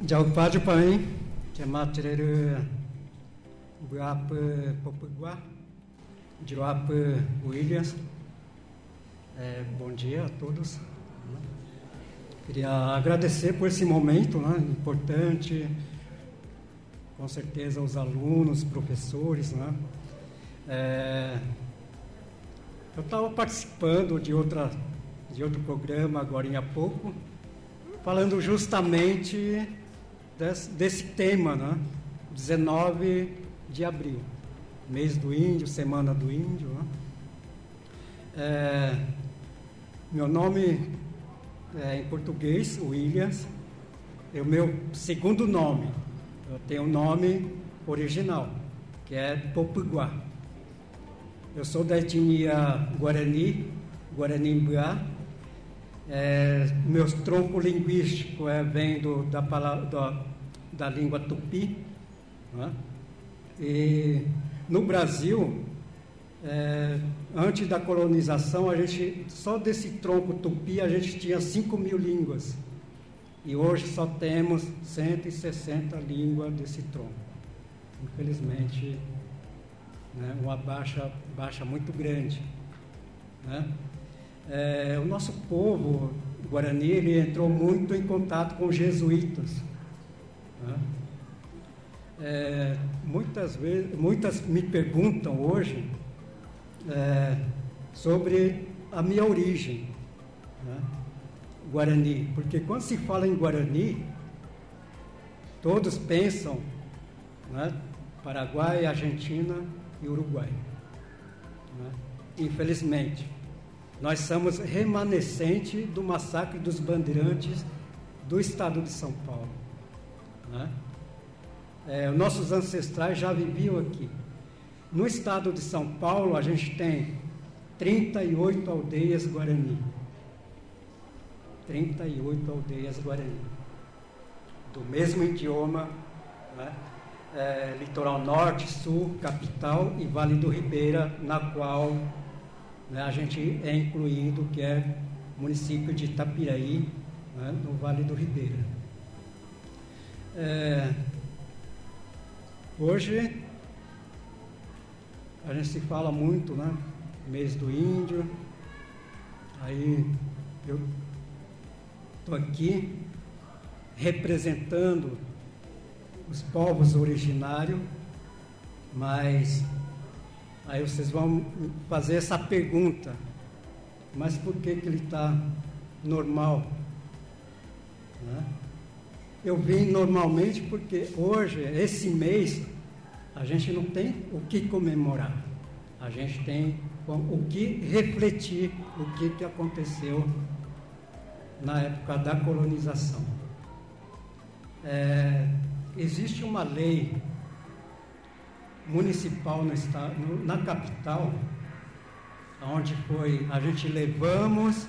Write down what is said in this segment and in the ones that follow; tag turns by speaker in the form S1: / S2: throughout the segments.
S1: Jaupa Jupai, Chamatere Buapa Popugua, Joapa Williams. Bom dia a todos. Queria agradecer por esse momento, né, importante, com certeza aos alunos, professores, né. Eu estava participando de outro programa agora há pouco, falando justamente desse tema, né? 19 de abril, mês do índio, semana do índio, né? Meu nome é em português, Williams, é o meu segundo nome. Eu tenho um nome original, que é Popugua. Eu sou da etnia Guarani, Guarani-Mbuá. Meu tronco linguístico vem da língua tupi, né? E no Brasil, antes da colonização, só desse tronco tupi a gente tinha 5.000 línguas, e hoje só temos 160 línguas desse tronco. Infelizmente, né, uma baixa muito grande, né? O nosso povo Guarani, ele entrou muito em contato com os jesuítas, né? Muitas me perguntam hoje sobre a minha origem, né? Guarani, porque quando se fala em Guarani, todos pensam, né, Paraguai, Argentina e Uruguai, né? Infelizmente, nós somos remanescente do massacre dos bandeirantes do estado de São Paulo, né? Nossos ancestrais já viviam aqui. No estado de São Paulo, a gente tem 38 aldeias Guarani. 38 aldeias Guarani. Do mesmo idioma, né? Litoral Norte, Sul, Capital e Vale do Ribeira, na qual, né, a gente é incluído, que é o município de Itapiraí, né, no Vale do Ribeira. Hoje a gente se fala muito, né, mês do índio. Aí eu estou aqui representando os povos originários, mas aí vocês vão fazer essa pergunta: mas por que ele está normal, né? Eu vim normalmente porque hoje, esse mês, a gente não tem o que comemorar, a gente tem o que refletir o que aconteceu na época da colonização. Existe uma lei municipal no estado, na capital, onde a gente levamos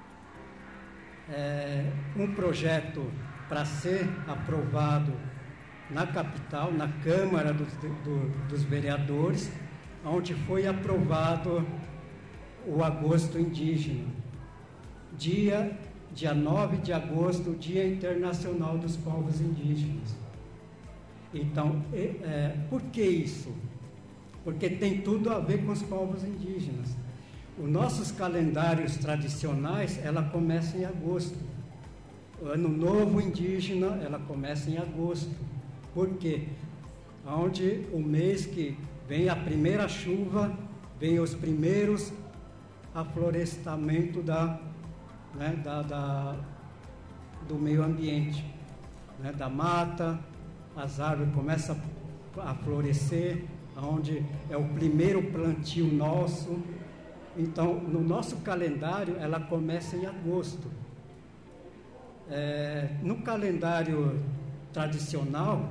S1: um projeto para ser aprovado na capital, na Câmara dos Vereadores, onde foi aprovado o Agosto Indígena, dia 9 de agosto, Dia Internacional dos Povos Indígenas. Então, por que isso? Porque tem tudo a ver com os povos indígenas. Os nossos calendários tradicionais, ela começa em agosto. O Ano Novo Indígena, ela começa em agosto. Por quê? Onde o mês que vem a primeira chuva, vem os primeiros aflorestamentos do meio ambiente, né, da mata. As árvores começam a florescer, onde é o primeiro plantio nosso. Então, no nosso calendário, ela começa em agosto. No calendário tradicional,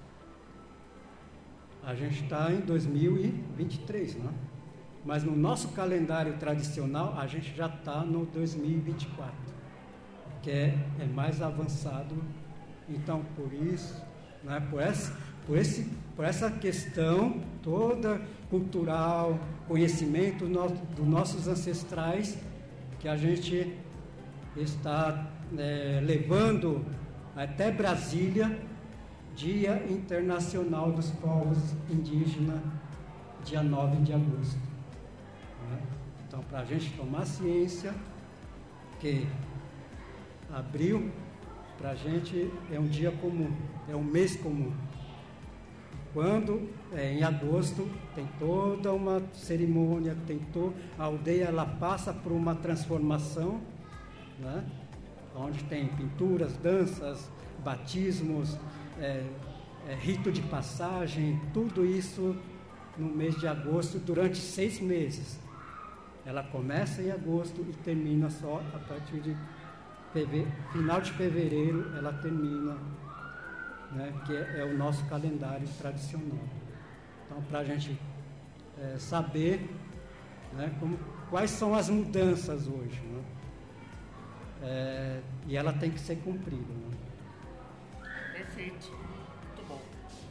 S1: a gente está em 2023, né? Mas no nosso calendário tradicional, a gente já está no 2024, que é mais avançado. Então, por isso, né, por essa questão toda cultural, conhecimento dos nossos ancestrais, que a gente está levando até Brasília, Dia Internacional dos Povos Indígenas, dia 9 de agosto. Né? Então, para a gente tomar ciência que abril, para a gente, é um dia comum, é um mês comum. Quando em agosto tem toda uma cerimônia, a aldeia ela passa por uma transformação, né? Onde tem pinturas, danças, batismos, rito de passagem, tudo isso no mês de agosto durante 6 meses. Ela começa em agosto e termina só a partir de final de fevereiro, ela termina, né, que é o nosso calendário tradicional. Então, para a gente saber, né, quais são as mudanças hoje, né? E ela tem que ser cumprida. Né?
S2: Perfeito, muito bom.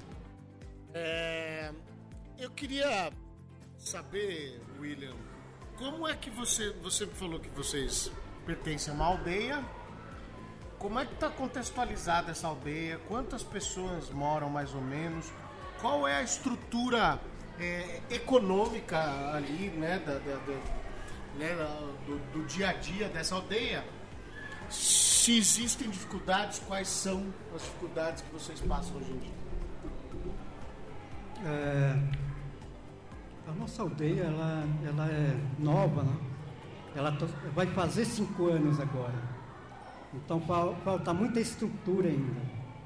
S2: Eu queria saber, William, como é que você falou que vocês pertencem a uma aldeia. Como é que está contextualizada essa aldeia? Quantas pessoas moram mais ou menos? Qual é a estrutura econômica ali, né, do dia a dia dessa aldeia? Se existem dificuldades, quais são as dificuldades que vocês passam hoje em dia?
S1: A nossa aldeia ela é nova, né? Ela vai fazer 5 anos agora. Então falta muita estrutura ainda.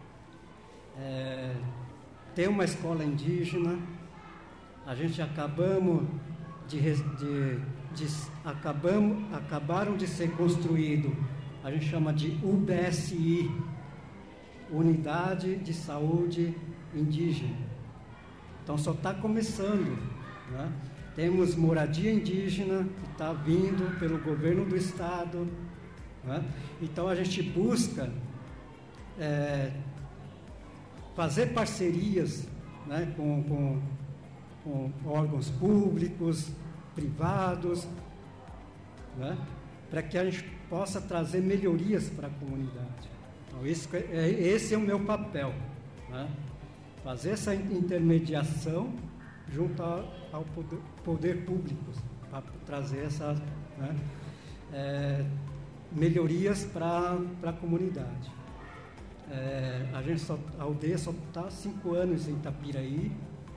S1: Tem uma escola indígena, a gente acabaram de ser construído, a gente chama de UBSI, Unidade de Saúde Indígena. Então só está começando, né? Temos moradia indígena que está vindo pelo governo do estado. Né? Então a gente busca fazer parcerias, né, com órgãos públicos, privados, né, para que a gente possa trazer melhorias para a comunidade. Então esse é o meu papel, né? Fazer essa intermediação junto ao poder público, para trazer essas, né, melhorias para a comunidade. A aldeia só está há 5 anos em Itapiraí,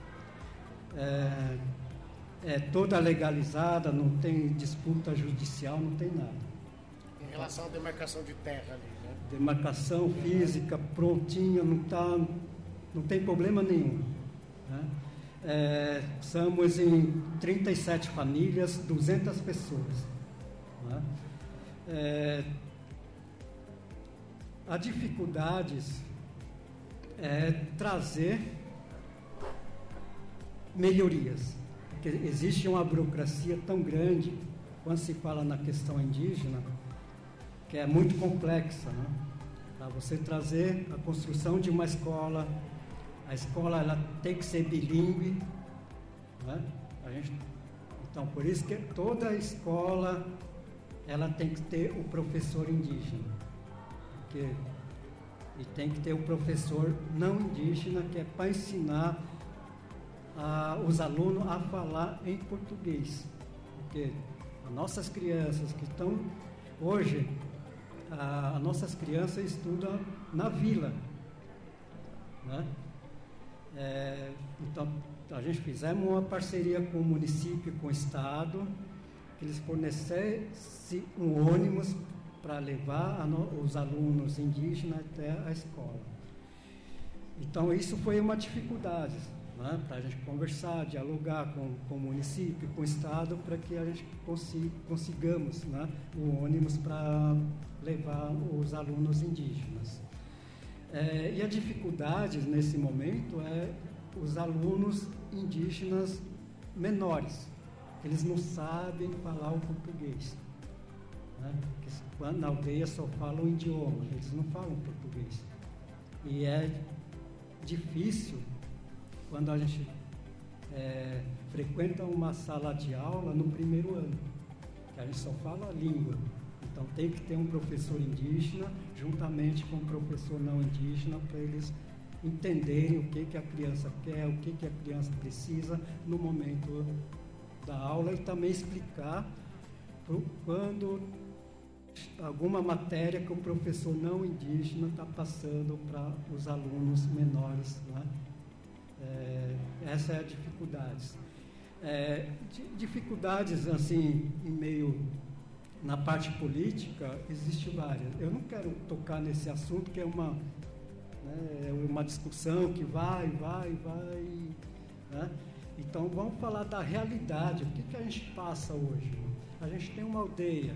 S1: toda legalizada, não tem disputa judicial, não tem nada.
S2: Em relação à demarcação de terra ali, né?
S1: Demarcação física prontinha, não tem problema nenhum. Né? Somos em 37 famílias, 200 pessoas. Né? A dificuldades é trazer melhorias, porque existe uma burocracia tão grande quando se fala na questão indígena, que é muito complexa, né? Para você trazer a construção de uma escola, a escola ela tem que ser bilíngue, né? Então por isso que toda escola ela tem que ter o professor indígena, e tem que ter o professor não indígena, que é para ensinar os alunos a falar em português, porque as nossas crianças que estão hoje, as nossas crianças estudam na vila, né? Então a gente fizemos uma parceria com o município, com o estado, que eles fornecessem um ônibus para levar os alunos indígenas até a escola. Então isso foi uma dificuldade, né? Para a gente conversar, dialogar com o município, com o estado, para que a gente consigamos, né, o ônibus para levar os alunos indígenas. E a dificuldade nesse momento é os alunos indígenas menores, eles não sabem falar o português, né? Quando na aldeia só falam o idioma, eles não falam português. E é difícil quando a gente frequenta uma sala de aula no primeiro ano, que a gente só fala a língua. Então tem que ter um professor indígena juntamente com um professor não indígena para eles entenderem o que a criança quer, o que a criança precisa no momento da aula e também explicar quando alguma matéria que o professor não indígena está passando para os alunos menores, né? Essa é a dificuldade. Dificuldades assim em meio na parte política existe várias. Eu não quero tocar nesse assunto que é uma discussão que vai, né? Então vamos falar da realidade. O que a gente passa hoje? A gente tem uma aldeia,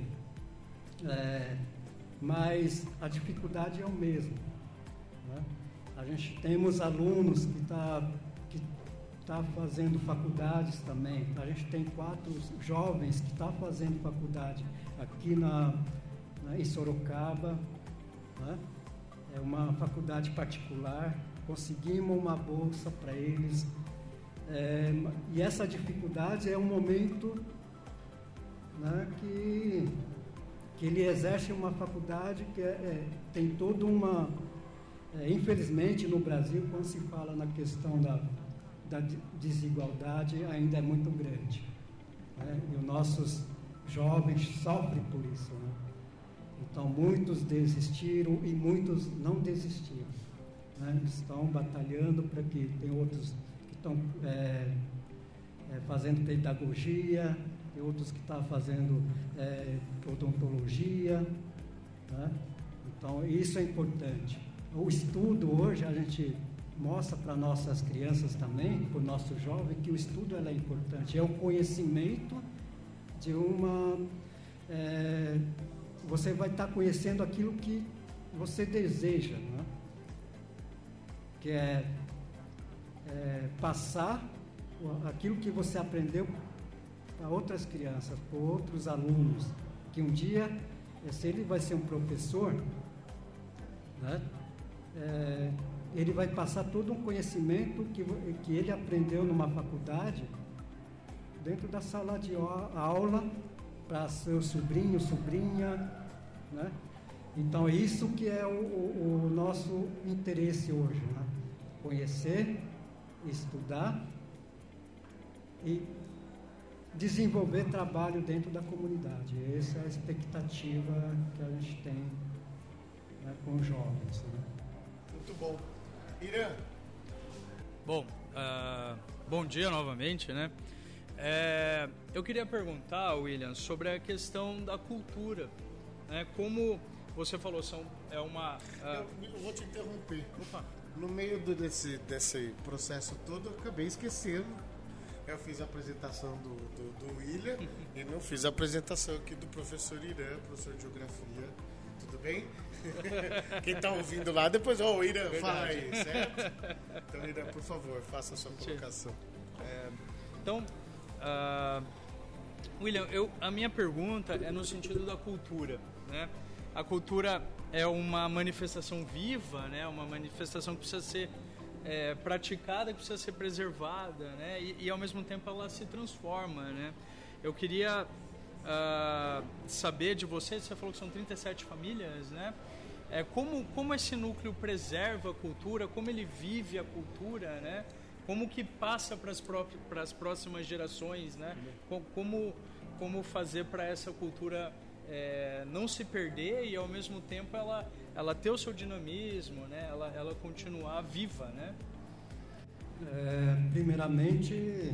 S1: mas a dificuldade é o mesmo, né? A gente temos alunos que tá fazendo faculdades também. A gente tem 4 jovens que estão fazendo faculdade aqui em Sorocaba, né? É uma faculdade particular, conseguimos uma bolsa para eles, e essa dificuldade é um momento, né, que ele exerce uma faculdade que tem toda uma... infelizmente, no Brasil, quando se fala na questão da desigualdade, ainda é muito grande, né? E os nossos jovens sofrem por isso, né? Então, muitos desistiram e muitos não desistiram, né? Estão batalhando para que tem outros que estão fazendo pedagogia, tem outros que estão fazendo odontologia, né? Então, isso é importante. O estudo hoje, a gente mostra para nossas crianças também, para o nosso jovem, que o estudo é importante. É o conhecimento de uma... você vai estar conhecendo aquilo que você deseja, né? Que é passar aquilo que você aprendeu para outras crianças, para outros alunos, que um dia, se ele vai ser um professor, né? Ele vai passar todo um conhecimento que ele aprendeu numa faculdade dentro da sala de aula para seu sobrinho, sobrinha, né? Então, isso que é o nosso interesse hoje, né? Conhecer, estudar e desenvolver trabalho dentro da comunidade. Essa é a expectativa que a gente tem, né, com os jovens, né?
S2: Muito bom. Irã.
S3: Bom, bom dia novamente, né? Eu queria perguntar, William, sobre a questão da cultura, né? Como você falou,
S2: Eu vou te interromper.
S3: Opa.
S2: No meio desse processo todo, eu acabei esquecendo. Eu fiz a apresentação do William e não fiz a apresentação aqui do professor Irã, professor de Geografia. Tudo bem? Quem está ouvindo lá, depois, Irã, fala aí, certo? Então, Irã, por favor, faça a sua colocação.
S3: Então, William, a minha pergunta é no sentido da cultura, né? A cultura é uma manifestação viva, né? Uma manifestação que precisa ser praticada, que precisa ser preservada, né? E ao mesmo tempo ela se transforma, né? Eu queria saber de você falou que são 37 famílias, né? Como esse núcleo preserva a cultura, como ele vive a cultura, né? Como que passa para as próximas gerações, né? Como fazer para essa cultura não se perder e ao mesmo tempo ela ter o seu dinamismo, né? Ela continuar viva, né?
S1: Primeiramente,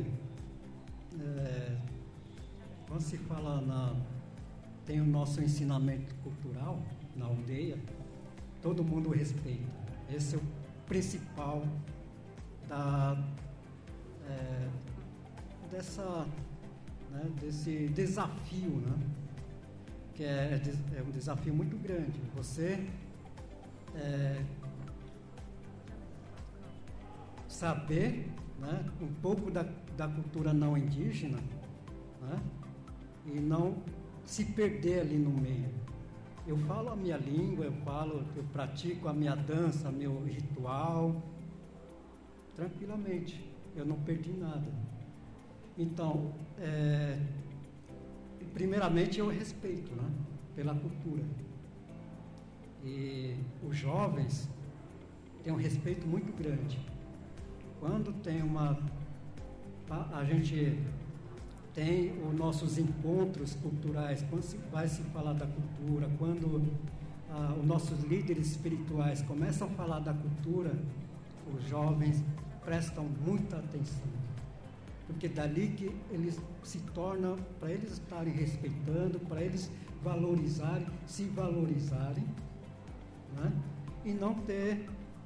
S1: quando se fala tem o nosso ensinamento cultural na aldeia, todo mundo respeita. Esse é o principal desse desafio, né? Que é um desafio muito grande. Você saber, né, um pouco da cultura não indígena, né, e não se perder ali no meio. Eu falo a minha língua, eu pratico a minha dança, meu ritual, tranquilamente. Eu não perdi nada. Então, primeiramente eu respeito, né? pela cultura. E os jovens têm um respeito muito grande. Quando tem a gente tem os nossos encontros culturais, quando vai se falar da cultura, quando os nossos líderes espirituais começam a falar da cultura, os jovens prestam muita atenção, porque dali que eles se tornam, para eles estarem respeitando, para eles se valorizarem, né? E não ter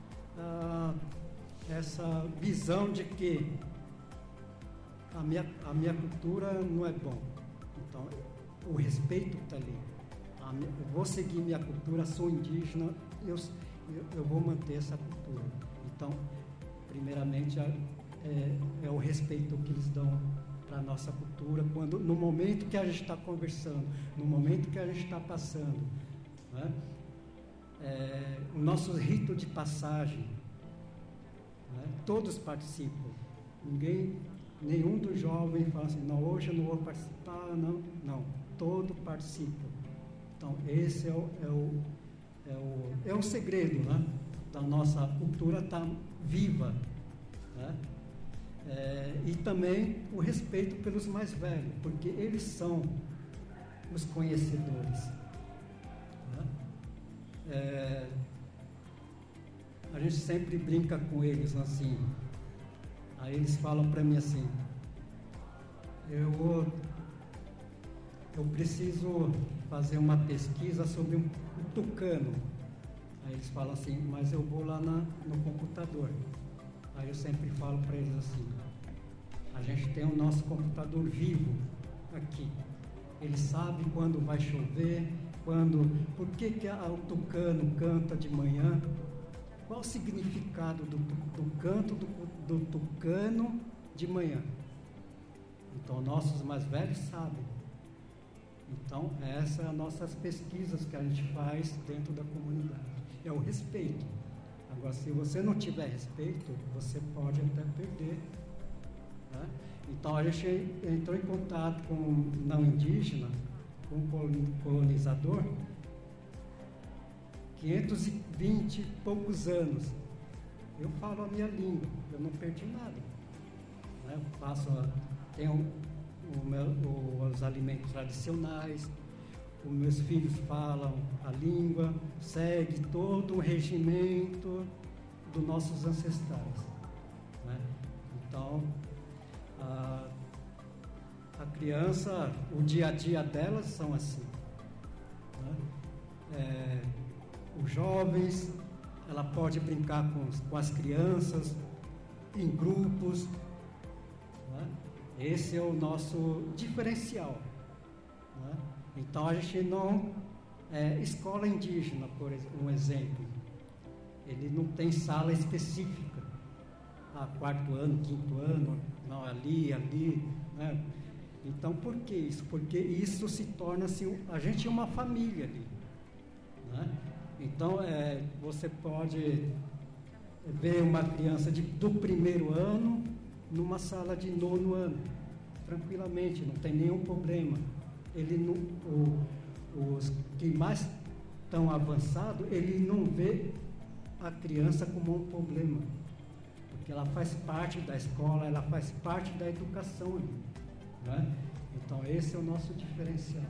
S1: essa visão de que a minha cultura não é bom. Então, o respeito está ali. Eu vou seguir minha cultura, sou indígena, eu vou manter essa cultura. Então, primeiramente, é o respeito que eles dão para a nossa cultura, no momento que a gente está conversando, no momento que a gente está passando, né? O nosso rito de passagem, né? Todos participam. Nenhum dos jovens fala assim, não, hoje eu não vou participar, não, todos participam. Então, esse é o segredo, né? Da nossa cultura estar viva, né? E também o respeito pelos mais velhos, porque eles são os conhecedores, né? A gente sempre brinca com eles assim. Aí eles falam para mim assim, eu preciso fazer uma pesquisa sobre um tucano. Aí eles falam assim, mas eu vou lá no computador. Aí eu sempre falo para eles assim, a gente tem o nosso computador vivo aqui. Ele sabe quando vai chover, por que o tucano canta de manhã, qual o significado do canto do tucano de manhã. Então, nossos mais velhos sabem. Então, essas são as nossas pesquisas que a gente faz dentro da comunidade. É o respeito. Agora, se você não tiver respeito, você pode até perder, né? Então, a gente entrou em contato com um não indígena, com um colonizador, 520 e poucos anos. Eu falo a minha língua, eu não perdi nada, né? Tenho os alimentos tradicionais, os meus filhos falam a língua, segue todo o regimento dos nossos ancestrais, né? Então, a criança, o dia a dia delas são assim, né? Os jovens, ela pode brincar com as crianças em grupos, né? Esse é o nosso diferencial, né? Então a gente não escola indígena, por um exemplo, ele não tem sala específica, quarto ano, quinto ano, não, ali, né? Então por que isso? Porque isso se torna assim, a gente é uma família ali, né? Então, você pode ver uma criança do primeiro ano numa sala de 9º ano, tranquilamente, não tem nenhum problema. Os que mais estão avançados, ele não vê a criança como um problema, porque ela faz parte da escola, ela faz parte da educação ali, né? Então, esse é o nosso diferencial.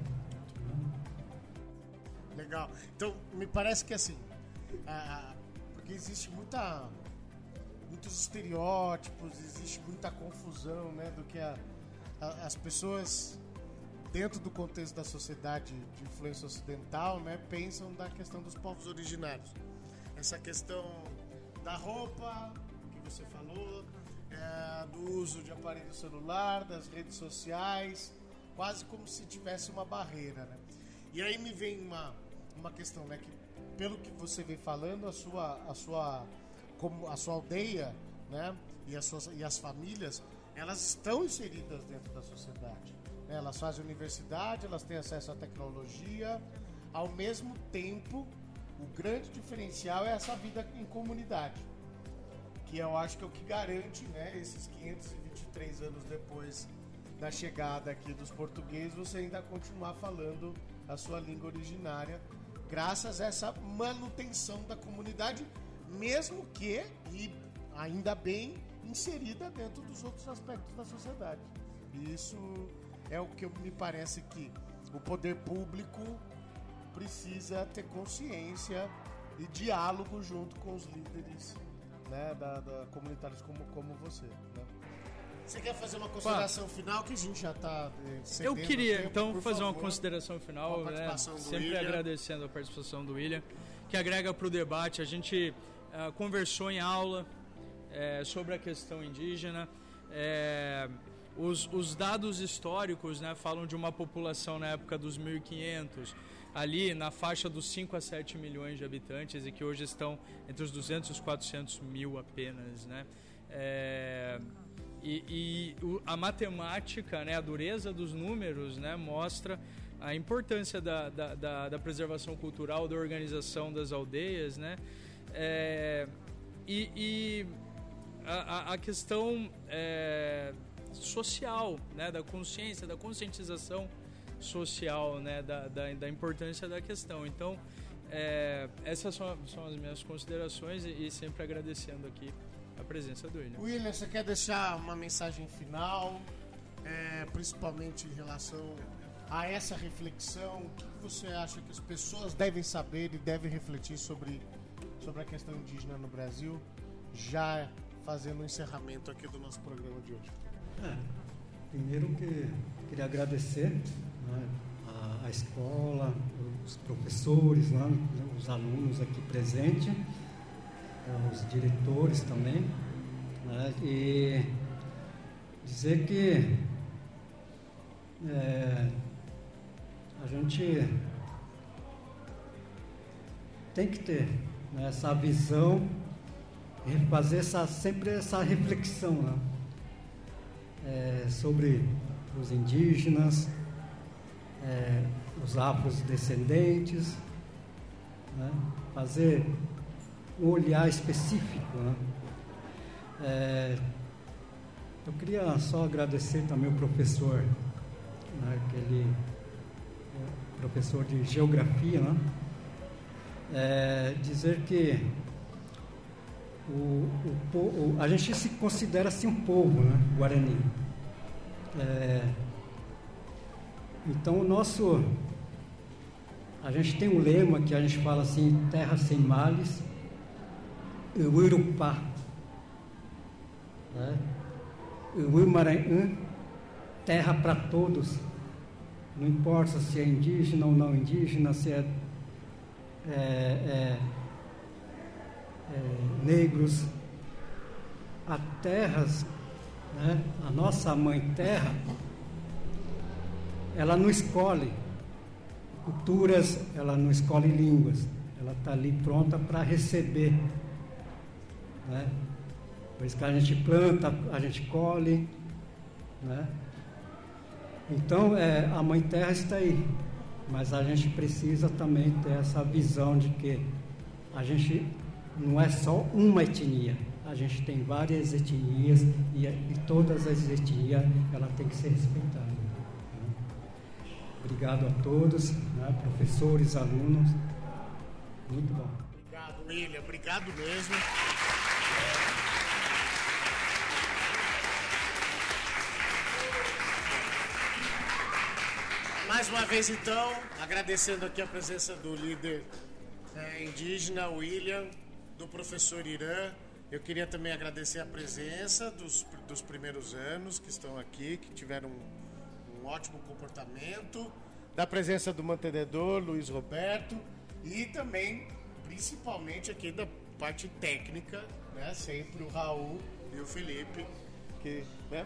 S2: Legal. Então, me parece que assim, porque existe muitos estereótipos, existe muita confusão, né, do que as pessoas, dentro do contexto da sociedade de influência ocidental, né, pensam da questão dos povos originários. Essa questão da roupa, que você falou, do uso de aparelho celular, das redes sociais, quase como se tivesse uma barreira, né? E aí me vem uma questão, né, que pelo que você vem falando, a sua aldeia, né, e as famílias, elas estão inseridas dentro da sociedade, né? Elas fazem universidade, elas têm acesso à tecnologia, ao mesmo tempo, o grande diferencial é essa vida em comunidade, que eu acho que é o que garante, né, esses 523 anos depois da chegada aqui dos portugueses, você ainda continuar falando a sua língua originária, graças a essa manutenção da comunidade, mesmo que, e ainda bem, inserida dentro dos outros aspectos da sociedade. E isso é o que me parece que o poder público precisa ter consciência e diálogo junto com os líderes, né, da comunitários como você, né? Você quer fazer uma consideração final, que a gente já está
S3: Eu queria, então, fazer uma consideração final, né, sempre
S2: William,
S3: agradecendo a participação do William, que agrega para o debate. A gente conversou em aula sobre a questão indígena. Os dados históricos, né, falam de uma população na época dos 1500, ali na faixa dos 5 a 7 milhões de habitantes, e que hoje estão entre os 200 e os 400 mil apenas, né? A matemática, né, a dureza dos números, né, mostra a importância da preservação cultural, da organização das aldeias, né? A questão social, né, da consciência, da conscientização social, né, da importância da questão. Então, essas são as minhas considerações, e sempre agradecendo aqui a presença do William.
S2: William, você quer deixar uma mensagem final, principalmente em relação a essa reflexão? O que você acha que as pessoas devem saber e devem refletir sobre a questão indígena no Brasil, já fazendo o encerramento aqui do nosso programa de hoje?
S1: Primeiro que queria agradecer, né, a escola, os professores, né, os alunos aqui presentes, os diretores também, né, e dizer que a gente tem que ter, né, essa visão e fazer sempre essa reflexão, né, sobre os indígenas, os afrodescendentes, né, fazer um olhar específico, né. Eu queria só agradecer também o professor, né, professor de geografia, né, dizer que a gente se considera assim um povo, né, Guarani. Então a gente tem um lema que a gente fala assim: terra sem males, Uirupá, né? Uimaranhã, terra para todos, não importa se é indígena ou não indígena, se negros, a terras, né? A nossa mãe terra, ela não escolhe culturas, ela não escolhe línguas, ela está ali pronta para receber, né? Por isso que a gente planta, a gente colhe, né? Então a mãe terra está aí, mas a gente precisa também ter essa visão de que a gente não é só uma etnia, a gente tem várias etnias, e todas as etnias ela tem que ser respeitada, né? Obrigado a todos, né, professores, alunos, muito bom.
S2: Obrigado, William, obrigado mesmo. Mais uma vez, então, agradecendo aqui a presença do líder indígena, William, do professor Irã. Eu queria também agradecer a presença dos primeiros anos que estão aqui, que tiveram um ótimo comportamento, da presença do mantenedor, Luiz Roberto, e também, principalmente aqui da parte técnica, né, sempre o Raul e o Felipe, que, né?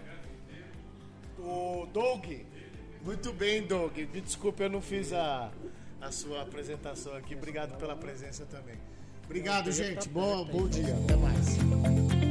S2: O Doug. Muito bem, Doug. Me desculpe, eu não fiz a sua apresentação aqui. Obrigado pela presença também. Obrigado, gente. Bom dia. Até mais.